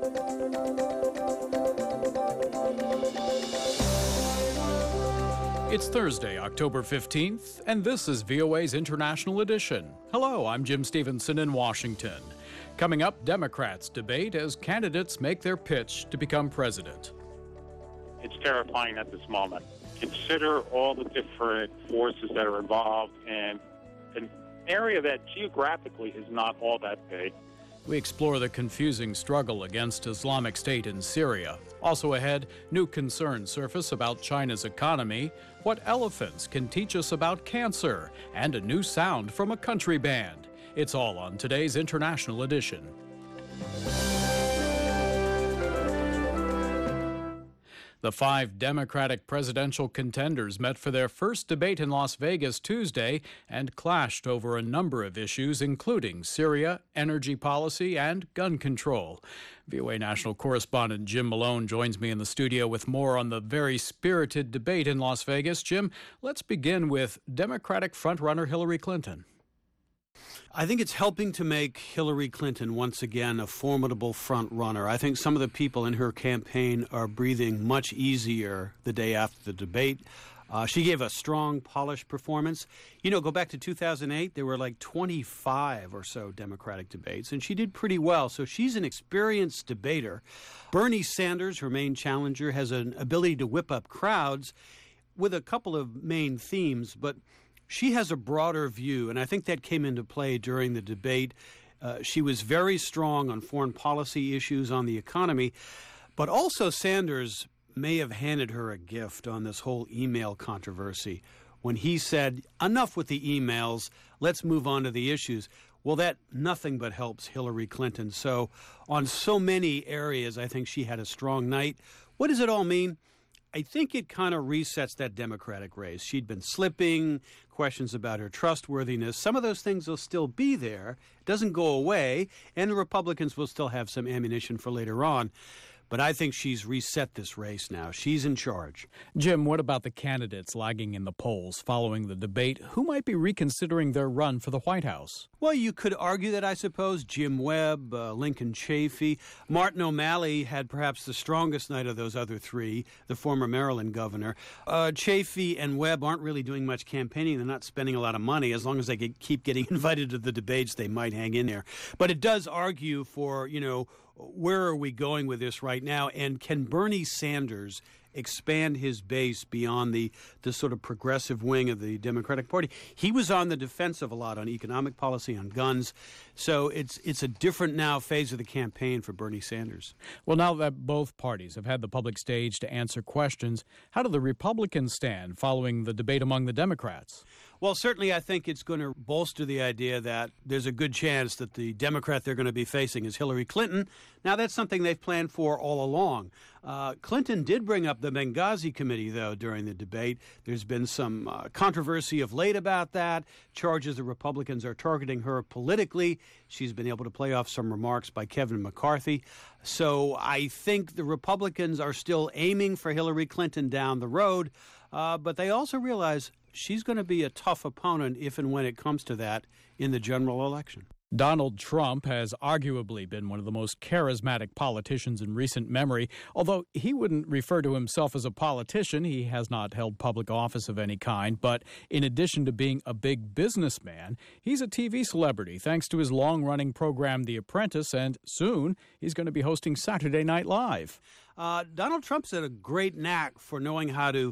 It's Thursday, October 15th, and this is VOA's International Edition. Hello, I'm Jim Stevenson in Washington. Coming up, Democrats debate as candidates make their pitch to become president. It's terrifying at this moment. Consider all the different forces that are involved in an area that geographically is not all that big. We explore the confusing struggle against Islamic State in Syria. Also ahead, new concerns surface about China's economy, what elephants can teach us about cancer, and a new sound from a country band. It's all on today's International Edition. The 5 Democratic presidential contenders met for their first debate in Las Vegas Tuesday and clashed over a number of issues, including Syria, energy policy, and gun control. VOA national correspondent Jim Malone joins me in the studio with more on the very spirited debate in Las Vegas. Jim, let's begin with Democratic frontrunner Hillary Clinton. I think it's helping to make Hillary Clinton once again a formidable front runner. I think some of the people in her campaign are breathing much easier the day after the debate. She gave a strong, polished performance. You know, go back to 2008, there were like 25 or so Democratic debates, and she did pretty well. So she's an experienced debater. Bernie Sanders, her main challenger, has an ability to whip up crowds with a couple of main themes, but she has a broader view, and I think that came into play during the debate. She was very strong on foreign policy issues, on the economy, but also Sanders may have handed her a gift on this whole email controversy when he said, enough with the emails, let's move on to the issues. Well, that nothing but helps Hillary Clinton. So on so many areas, I think she had a strong night. What does it all mean? I think it kind of resets that Democratic race. She'd been slipping, questions about her trustworthiness. Some of those things will still be there. It doesn't go away, and the Republicans will still have some ammunition for later on. But I think she's reset this race now. She's in charge. Jim, what about the candidates lagging in the polls following the debate? Who might be reconsidering their run for the White House? Well, you could argue that, I suppose. Jim Webb, Lincoln Chafee. Martin O'Malley had perhaps the strongest night of those other three, the former Maryland governor. Chafee and Webb aren't really doing much campaigning. They're not spending a lot of money. As long as they keep getting invited to the debates, they might hang in there. But it does argue for, where are we going with this right now? And can Bernie Sanders expand his base beyond the sort of progressive wing of the Democratic Party? He was on the defensive a lot on economic policy, on guns. So it's a different now phase of the campaign for Bernie Sanders. Well, now that both parties have had the public stage to answer questions, how do the Republicans stand following the debate among the Democrats? Well, certainly I think it's going to bolster the idea that there's a good chance that the Democrat they're going to be facing is Hillary Clinton. Now, that's something they've planned for all along. Clinton did bring up the Benghazi Committee, though, during the debate. There's been some controversy of late about that, charges the Republicans are targeting her politically. She's been able to play off some remarks by Kevin McCarthy. So I think the Republicans are still aiming for Hillary Clinton down the road, but they also realize she's going to be a tough opponent if and when it comes to that in the general election. Donald Trump has arguably been one of the most charismatic politicians in recent memory. Although he wouldn't refer to himself as a politician, he has not held public office of any kind. But in addition to being a big businessman, he's a TV celebrity thanks to his long-running program, The Apprentice, and soon he's going to be hosting Saturday Night Live. Donald Trump's had a great knack for knowing how to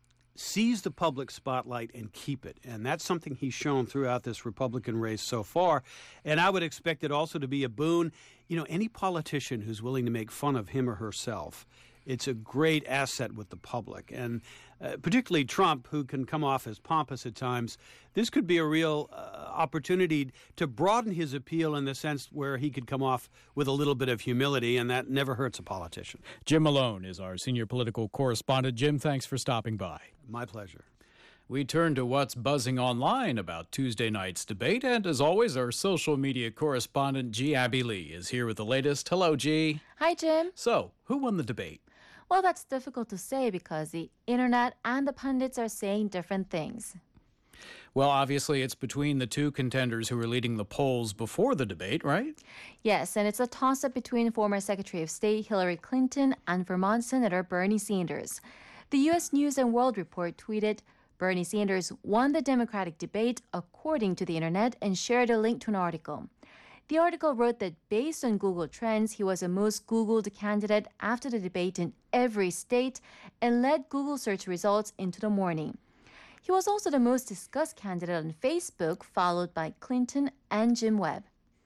seize the public spotlight and keep it. And that's something he's shown throughout this Republican race so far. And I would expect it also to be a boon. Any politician who's willing to make fun of him or herself, it's a great asset with the public. And particularly Trump, who can come off as pompous at times, this could be a real opportunity to broaden his appeal in the sense where he could come off with a little bit of humility, and that never hurts a politician. Jim Malone is our senior political correspondent. Jim, thanks for stopping by. My pleasure. We turn to what's buzzing online about Tuesday night's debate, and as always, our social media correspondent, G. Abby Lee, is here with the latest. Hello, G. Hi, Jim. So, who won the debate? Well, that's difficult to say because the internet and the pundits are saying different things. Well, obviously, it's between the two contenders who were leading the polls before the debate, right? Yes, and it's a toss-up between former Secretary of State Hillary Clinton and Vermont Senator Bernie Sanders. The U.S. News and World Report tweeted, Bernie Sanders won the Democratic debate according to the internet, and shared a link to an article. The article wrote that based on Google Trends, he was the most Googled candidate after the debate in every state and led Google search results into the morning. He was also the most discussed candidate on Facebook, followed by Clinton and Jim Webb.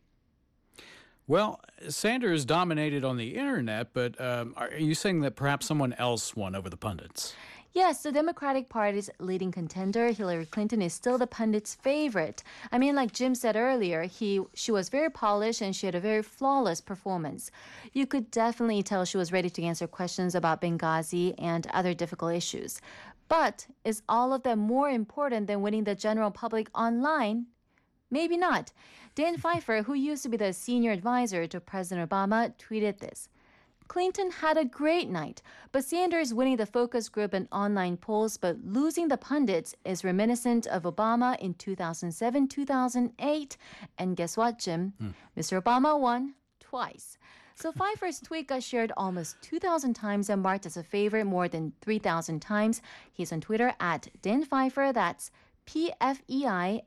Well, Sanders dominated on the internet, but are you saying that perhaps someone else won over the pundits? Yes, the Democratic Party's leading contender, Hillary Clinton, is still the pundits' favorite. I mean, like Jim said earlier, she was very polished and she had a very flawless performance. You could definitely tell she was ready to answer questions about Benghazi and other difficult issues. But is all of that more important than winning the general public online? Maybe not. Dan Pfeiffer, who used to be the senior advisor to President Obama, tweeted this. Clinton had a great night, but Sanders winning the focus group and online polls but losing the pundits is reminiscent of Obama in 2007, 2008. And guess what, Jim? Mr. Obama won twice. So Pfeiffer's tweet got shared almost 2,000 times and marked as a favorite more than 3,000 times. He's on Twitter at Dan Pfeiffer. That's PFEIFFER.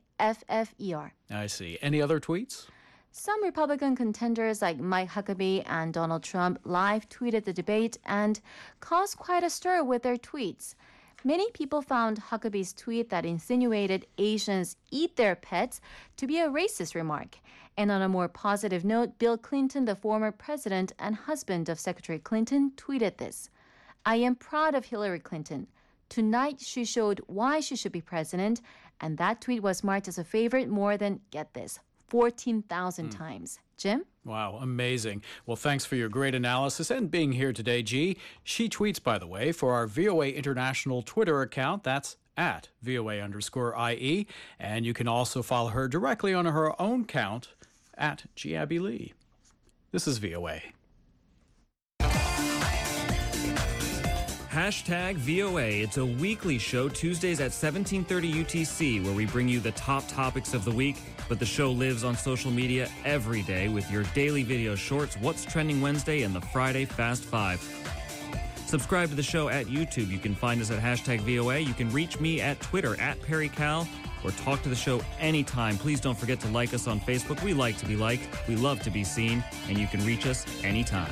I see. Any other tweets? Some Republican contenders like Mike Huckabee and Donald Trump live tweeted the debate and caused quite a stir with their tweets. Many people found Huckabee's tweet that insinuated Asians eat their pets to be a racist remark. And on a more positive note, Bill Clinton, the former president and husband of Secretary Clinton, tweeted this. I am proud of Hillary Clinton. Tonight she showed why she should be president, and that tweet was marked as a favorite more than, get this, 14,000 times. Jim? Wow, amazing. Well, thanks for your great analysis and being here today, G. She tweets, by the way, for our VOA International Twitter account. That's at VOA_IE. And you can also follow her directly on her own account at G. Abby Lee. This is VOA. Hashtag VOA. It's a weekly show Tuesdays at 17:30 UTC where we bring you the top topics of the week, but the show lives on social media every day with your daily video shorts, What's Trending Wednesday, and the Friday Fast Five. Subscribe to the show at YouTube. You can find us at hashtag VOA. You can reach me at Twitter at PerryCal or talk to the show anytime. Please don't forget to like us on Facebook. We like to be liked. We love to be seen, and you can reach us anytime.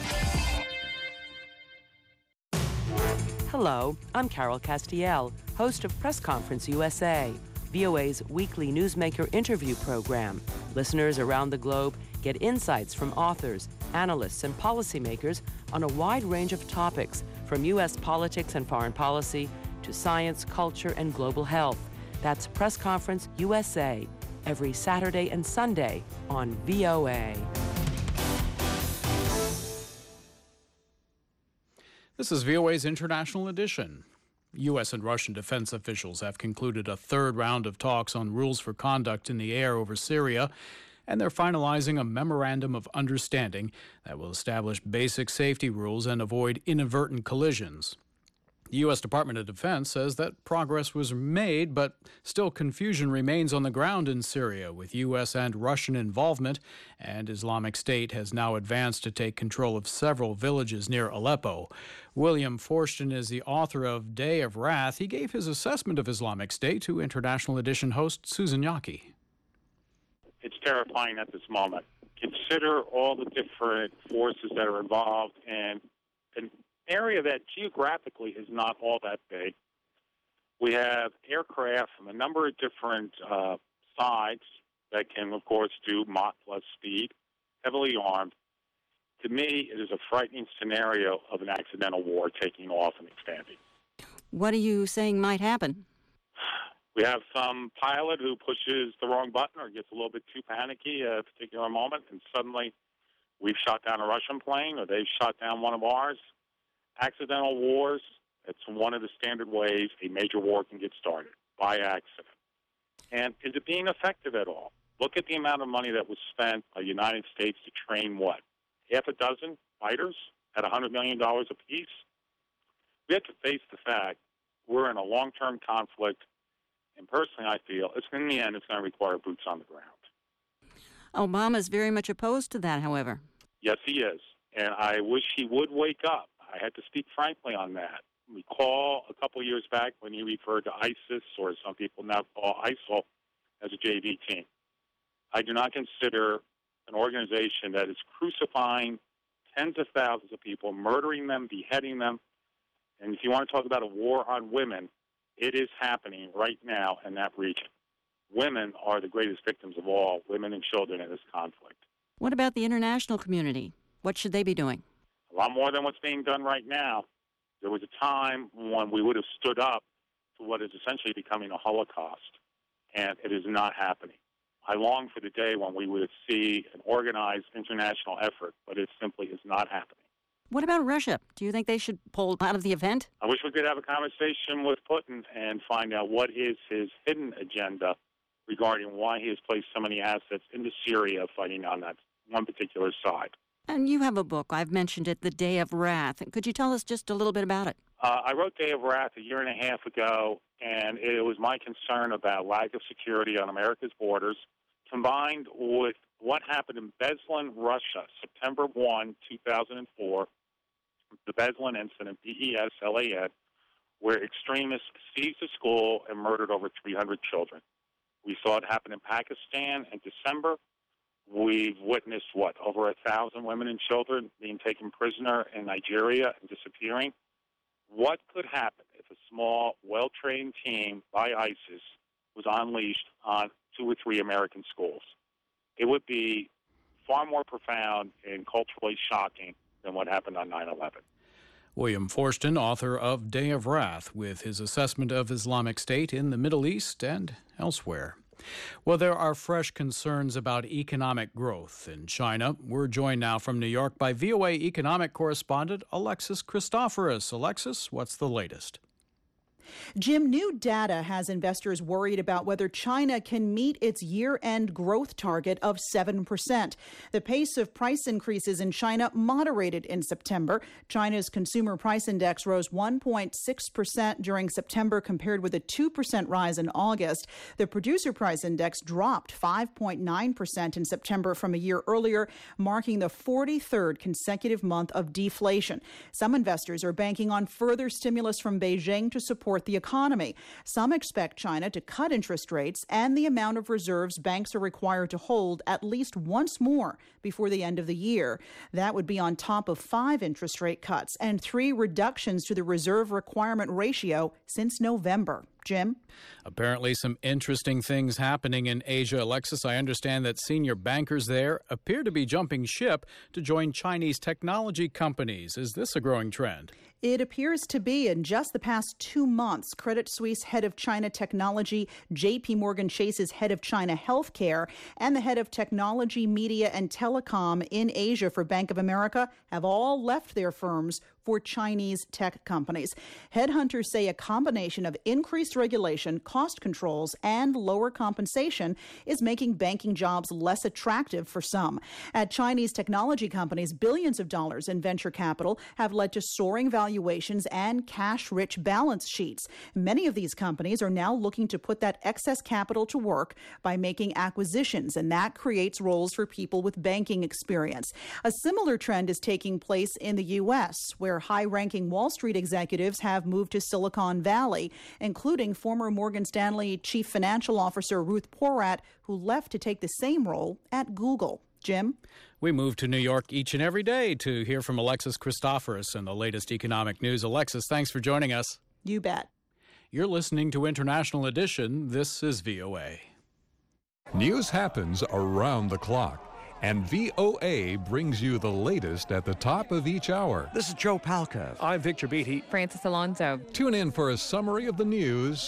Hello, I'm Carol Castiel, host of Press Conference USA, VOA's weekly newsmaker interview program. Listeners around the globe get insights from authors, analysts, and policymakers on a wide range of topics, from U.S. politics and foreign policy to science, culture, and global health. That's Press Conference USA, every Saturday and Sunday on VOA. This is VOA's International Edition. U.S. and Russian defense officials have concluded a third round of talks on rules for conduct in the air over Syria, and they're finalizing a memorandum of understanding that will establish basic safety rules and avoid inadvertent collisions. The U.S. Department of Defense says that progress was made, but still confusion remains on the ground in Syria with U.S. and Russian involvement, and Islamic State has now advanced to take control of several villages near Aleppo. William Forston is the author of Day of Wrath. He gave his assessment of Islamic State to International Edition host Susan Yaki. It's terrifying at this moment. Consider all the different forces that are involved in an area that geographically is not all that big. We have aircraft from a number of different sides that can, of course, do Mach plus speed, heavily armed. To me, it is a frightening scenario of an accidental war taking off and expanding. What are you saying might happen? We have some pilot who pushes the wrong button or gets a little bit too panicky at a particular moment, and suddenly we've shot down a Russian plane or they've shot down one of ours. Accidental wars, it's one of the standard ways a major war can get started, by accident. And is it being effective at all? Look at the amount of money that was spent by the United States to train, what, half a dozen fighters at $100 million apiece? We have to face the fact we're in a long-term conflict And personally, I feel in the end, it's going to require boots on the ground. Obama's very much opposed to that, however. Yes, he is. And I wish he would wake up. I had to speak frankly on that. Recall a couple of years back when he referred to ISIS, or some people now call ISIL, as a JV team. I do not consider an organization that is crucifying tens of thousands of people, murdering them, beheading them. And if you want to talk about a war on women, it is happening right now in that region. Women are the greatest victims of all, women and children in this conflict. What about the international community? What should they be doing? A lot more than what's being done right now. There was a time when we would have stood up to what is essentially becoming a Holocaust, and it is not happening. I long for the day when we would see an organized international effort, but it simply is not happening. What about Russia? Do you think they should pull out of the event? I wish we could have a conversation with Putin and find out what is his hidden agenda regarding why he has placed so many assets into Syria fighting on that one particular side. And you have a book. I've mentioned it, The Day of Wrath. Could you tell us just a little bit about it? I wrote Day of Wrath a year and a half ago, and it was my concern about lack of security on America's borders, combined with what happened in Beslan, Russia, September 1, 2004, the Beslan incident, B-E-S-L-A-N, where extremists seized a school and murdered over 300 children. We saw it happen in Pakistan in December. We've witnessed, over 1,000 women and children being taken prisoner in Nigeria and disappearing. What could happen if a small, well-trained team by ISIS was unleashed on 2 or 3 American schools? It would be far more profound and culturally shocking than what happened on 9/11. William Forstchen, author of Day of Wrath, with his assessment of Islamic State in the Middle East and elsewhere. Well, there are fresh concerns about economic growth in China. We're joined now from New York by VOA economic correspondent Alexis Christoforous. Alexis, what's the latest? Jim, new data has investors worried about whether China can meet its year-end growth target of 7%. The pace of price increases in China moderated in September. China's consumer price index rose 1.6% during September compared with a 2% rise in August. The producer price index dropped 5.9% in September from a year earlier, marking the 43rd consecutive month of deflation. Some investors are banking on further stimulus from Beijing to support the economy. Some expect China to cut interest rates and the amount of reserves banks are required to hold at least once more before the end of the year. That would be on top of 5 interest rate cuts and 3 reductions to the reserve requirement ratio since November. Jim? Apparently some interesting things happening in Asia. Alexis, I understand that senior bankers there appear to be jumping ship to join Chinese technology companies. Is this a growing trend? It appears to be. In just the past 2 months, Credit Suisse head of China Technology, JP Morgan Chase's head of China Healthcare, and the head of Technology, Media, and Telecom in Asia for Bank of America have all left their firms for Chinese tech companies. Headhunters say a combination of increased regulation, cost controls, and lower compensation is making banking jobs less attractive for some. At Chinese technology companies, billions of dollars in venture capital have led to soaring valuations and cash-rich balance sheets. Many of these companies are now looking to put that excess capital to work by making acquisitions, and that creates roles for people with banking experience. A similar trend is taking place in the U.S., where high-ranking Wall Street executives have moved to Silicon Valley, including former Morgan Stanley Chief Financial Officer Ruth Porat, who left to take the same role at Google. Jim? We move to New York each and every day to hear from Alexis Christoforous and the latest economic news. Alexis, thanks for joining us. You bet. You're listening to International Edition. This is VOA. News happens around the clock, and VOA brings you the latest at the top of each hour. This is Joe Palca. I'm Victor Beatty. Francis Alonso. Tune in for a summary of the news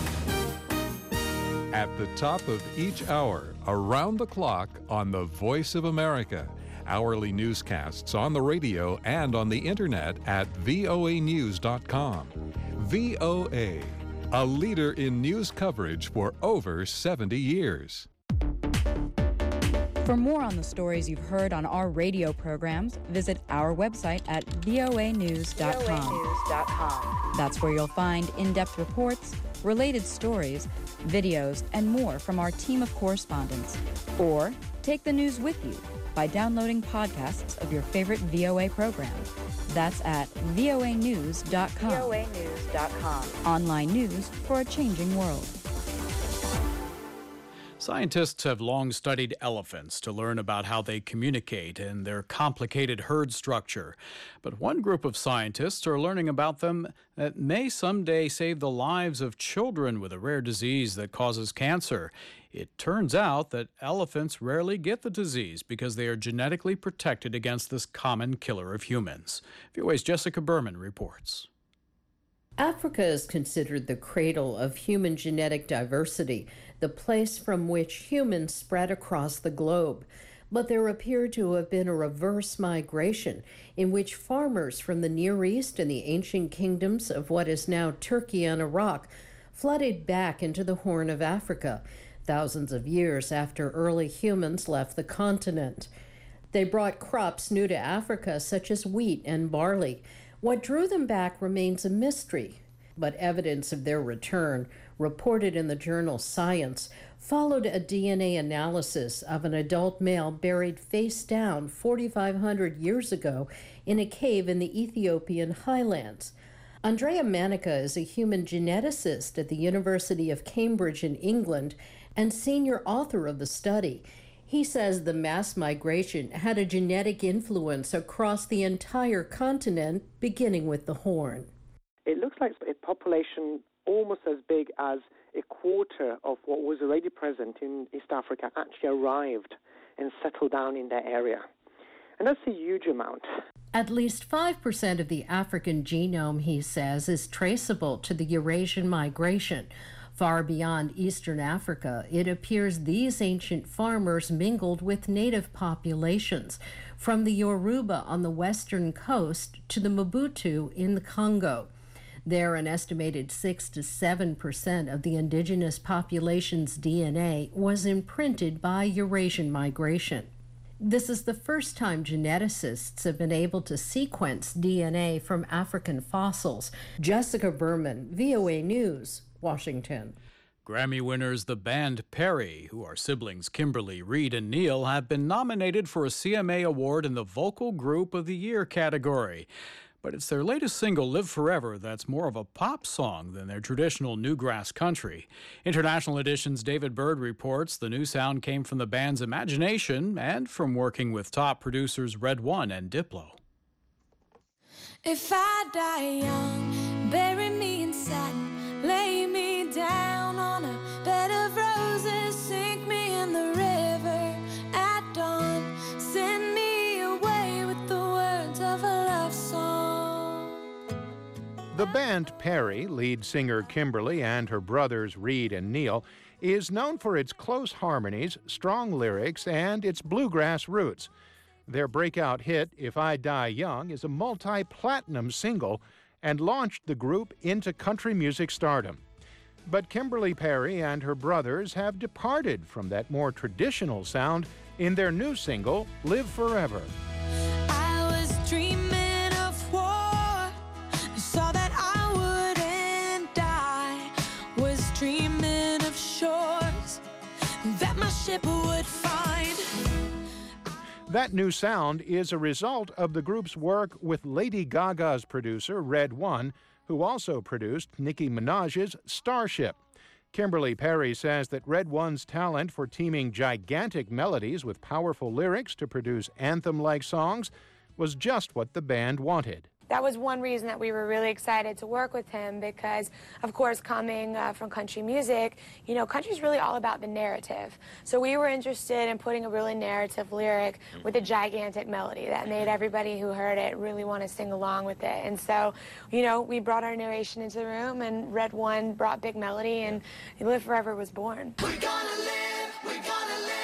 at the top of each hour, around the clock on the Voice of America. Hourly newscasts on the radio and on the internet at voanews.com. VOA, a leader in news coverage for over 70 years. For more on the stories you've heard on our radio programs, visit our website at voanews.com. That's where you'll find in-depth reports, related stories, videos, and more from our team of correspondents. Or take the news with you by downloading podcasts of your favorite VOA program. That's at voanews.com. voanews.com. Online news for a changing world. Scientists have long studied elephants to learn about how they communicate and their complicated herd structure. But one group of scientists are learning about them that may someday save the lives of children with a rare disease that causes cancer. It turns out that elephants rarely get the disease because they are genetically protected against this common killer of humans. VOA's Jessica Berman reports. Africa is considered the cradle of human genetic diversity, the place from which humans spread across the globe. But there appeared to have been a reverse migration in which farmers from the Near East and the ancient kingdoms of what is now Turkey and Iraq flooded back into the Horn of Africa, thousands of years after early humans left the continent. They brought crops new to Africa, such as wheat and barley. What drew them back remains a mystery, but evidence of their return, reported in the journal Science, followed a DNA analysis of an adult male buried face down 4,500 years ago in a cave in the Ethiopian highlands. Andrea Manica is a human geneticist at the University of Cambridge in England and senior author of the study. He says the mass migration had a genetic influence across the entire continent, beginning with the Horn. It looks like a population almost as big as a quarter of what was already present in East Africa actually arrived and settled down in that area. And that's a huge amount. At least 5% of the African genome, he says, is traceable to the Eurasian migration. Far beyond eastern Africa, it appears these ancient farmers mingled with native populations, from the Yoruba on the western coast to the Mobutu in the Congo. There, an estimated 6 to 7% of the indigenous population's DNA was imprinted by Eurasian migration. This is the first time geneticists have been able to sequence DNA from African fossils. Jessica Berman, VOA News, Washington. Grammy winners the band Perry, who are siblings Kimberly, Reed, and Neil, have been nominated for a CMA Award in the Vocal Group of the Year category. But it's their latest single, Live Forever, that's more of a pop song than their traditional newgrass country. International Edition's David Bird reports the new sound came from the band's imagination and from working with top producers Red One and Diplo. If I die young, bury me in satin, lay me down on a bed of roses, sink me in the river at dawn, send me away with the words of a love song. The band Perry, lead singer Kimberly and her brothers Reed and Neil, is known for its close harmonies, strong lyrics, and its bluegrass roots. Their breakout hit, If I Die Young, is a multi-platinum single and launched the group into country music stardom. But Kimberly Perry and her brothers have departed from that more traditional sound in their new single, Live Forever. I was dreaming of war, saw that I wouldn't die, was dreaming of shores that my ship would find. That new sound is a result of the group's work with Lady Gaga's producer, Red One, who also produced Nicki Minaj's Starship. Kimberly Perry says that Red One's talent for teaming gigantic melodies with powerful lyrics to produce anthem-like songs was just what the band wanted. That was one reason that we were really excited to work with him because, of course, coming from country music, you know, country's really all about the narrative. So we were interested in putting a really narrative lyric with a gigantic melody that made everybody who heard it really want to sing along with it. And so, you know, we brought our narration into the room, and Red One brought big melody, and Live Forever was born. We're gonna live, we're gonna live.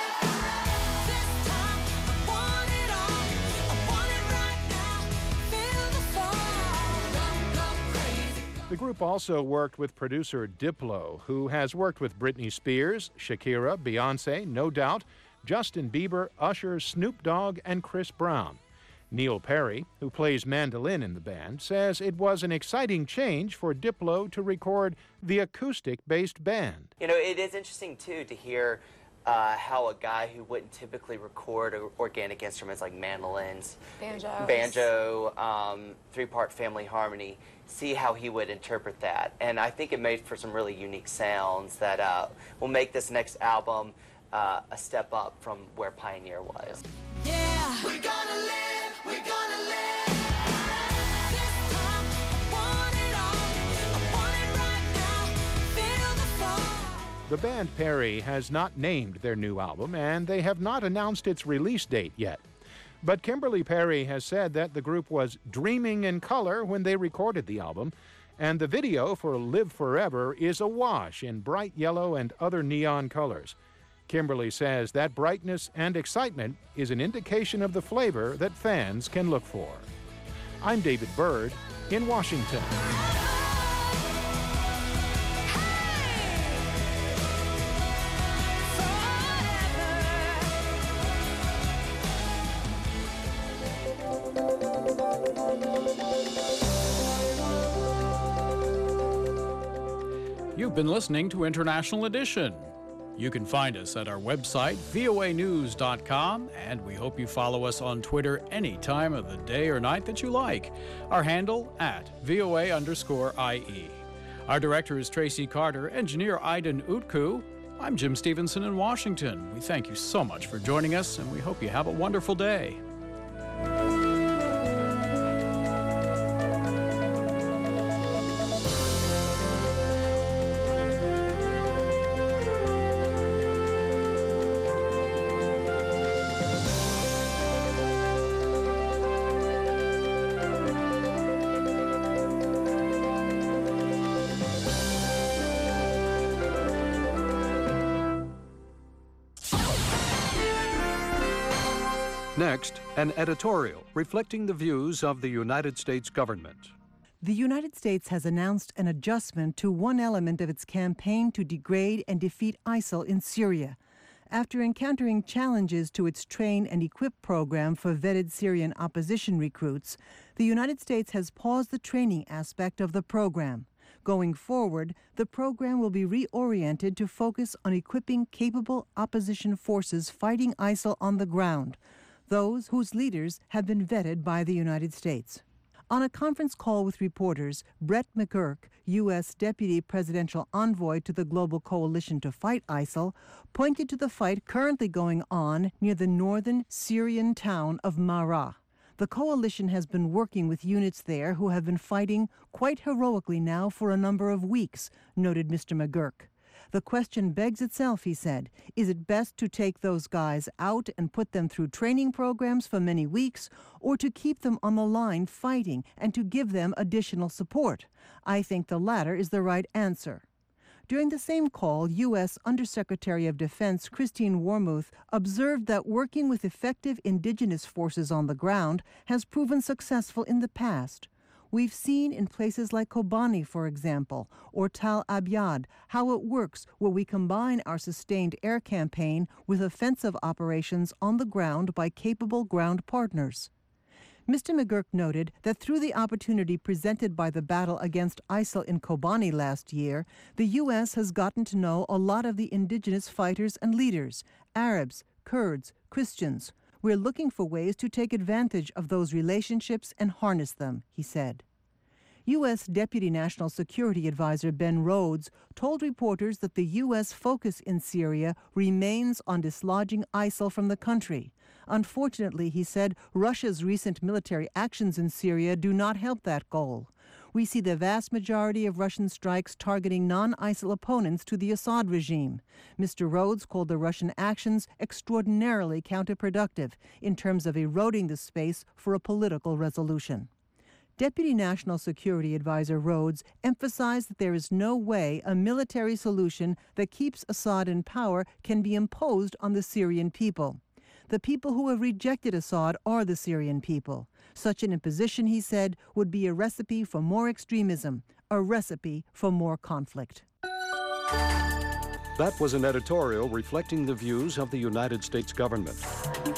The group also worked with producer Diplo, who has worked with Britney Spears, Shakira, Beyonce, No Doubt, Justin Bieber, Usher, Snoop Dogg, and Chris Brown. Neil Perry, who plays mandolin in the band, says it was an exciting change for Diplo to record the acoustic-based band. You know, it is interesting, too, to hear how a guy who wouldn't typically record organic instruments like mandolins, banjo, three-part family harmony, see how he would interpret that. And I think it made for some really unique sounds that will make this next album a step up from where Pioneer was. Yeah, we're gonna live, we're gonna live. This time, I want it all. I want it right now. Feel the fall. The band Perry has not named their new album, and they have not announced its release date yet. But Kimberly Perry has said that the group was dreaming in color when they recorded the album, and the video for Live Forever is awash in bright yellow and other neon colors. Kimberly says that brightness and excitement is an indication of the flavor that fans can look for. I'm David Byrd in Washington. You've been listening to International Edition. You can find us at our website, voanews.com, and we hope you follow us on Twitter any time of the day or night that you like. Our handle, @VOA_IE. Our director is Tracy Carter, engineer Aiden Utku. I'm Jim Stevenson in Washington. We thank you so much for joining us, and we hope you have a wonderful day. Next, an editorial reflecting the views of the United States government. The United States has announced an adjustment to one element of its campaign to degrade and defeat ISIL in Syria. After encountering challenges to its train and equip program for vetted Syrian opposition recruits, the United States has paused the training aspect of the program. Going forward, the program will be reoriented to focus on equipping capable opposition forces fighting ISIL on the ground, those whose leaders have been vetted by the United States. On a conference call with reporters, Brett McGurk, U.S. Deputy Presidential Envoy to the Global Coalition to Fight ISIL, pointed to the fight currently going on near the northern Syrian town of Marah. The coalition has been working with units there who have been fighting quite heroically now for a number of weeks, noted Mr. McGurk. The question begs itself, he said. Is it best to take those guys out and put them through training programs for many weeks, or to keep them on the line fighting and to give them additional support? I think the latter is the right answer. During the same call, U.S. Undersecretary of Defense Christine Wormuth observed that working with effective indigenous forces on the ground has proven successful in the past. We've seen in places like Kobani, for example, or Tal Abyad, how it works where we combine our sustained air campaign with offensive operations on the ground by capable ground partners. Mr. McGurk noted that through the opportunity presented by the battle against ISIL in Kobani last year, the U.S. has gotten to know a lot of the indigenous fighters and leaders, Arabs, Kurds, Christians. We're looking for ways to take advantage of those relationships and harness them, he said. U.S. Deputy National Security Advisor Ben Rhodes told reporters that the U.S. focus in Syria remains on dislodging ISIL from the country. Unfortunately, he said, Russia's recent military actions in Syria do not help that goal. We see the vast majority of Russian strikes targeting non-ISIL opponents to the Assad regime. Mr. Rhodes called the Russian actions extraordinarily counterproductive in terms of eroding the space for a political resolution. Deputy National Security Advisor Rhodes emphasized that there is no way a military solution that keeps Assad in power can be imposed on the Syrian people. The people who have rejected Assad are the Syrian people. Such an imposition, he said, would be a recipe for more extremism, a recipe for more conflict. That was an editorial reflecting the views of the United States government.